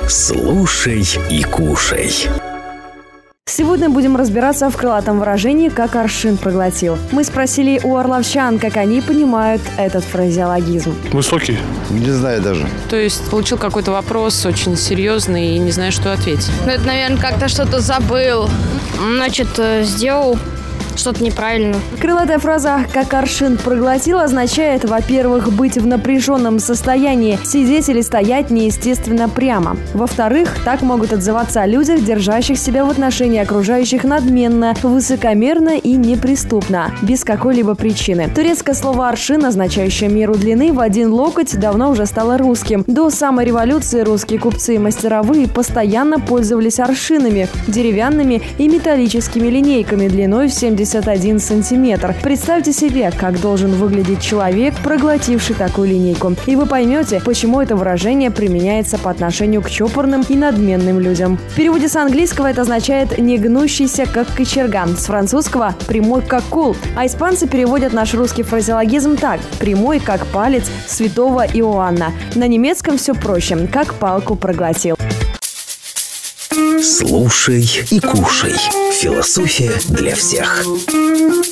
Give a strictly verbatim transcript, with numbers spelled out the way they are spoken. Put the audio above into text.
Слушай и кушай. Сегодня будем разбираться в крылатом выражении «как аршин проглотил». Мы спросили у орловчан, как они понимают этот фразеологизм. Высокий? Не знаю даже. То есть получил какой-то вопрос очень серьезный и не знаю, что ответить. Ну, это, наверное, как-то что-то забыл. Значит, сделал что-то неправильно. Крылатая фраза «как аршин проглотил» означает, во-первых, быть в напряженном состоянии, сидеть или стоять неестественно прямо. Во-вторых, так могут отзываться о людях, держащих себя в отношении окружающих надменно, высокомерно и неприступно, без какой-либо причины. Турецкое слово «аршин», означающее меру длины в один локоть, давно уже стало русским. До самой революции русские купцы и мастеровые постоянно пользовались аршинами, деревянными и металлическими линейками длиной в семьдесят один сантиметр. Представьте себе, как должен выглядеть человек, проглотивший такую линейку. И вы поймете, почему это выражение применяется по отношению к чопорным и надменным людям. В переводе с английского это означает «не гнущийся, как кочерга», с французского «прямой, как кул», а испанцы переводят наш русский фразеологизм так: «прямой, как палец святого Иоанна». На немецком все проще: «как палку проглотил». Слушай и кушай. Философия для всех.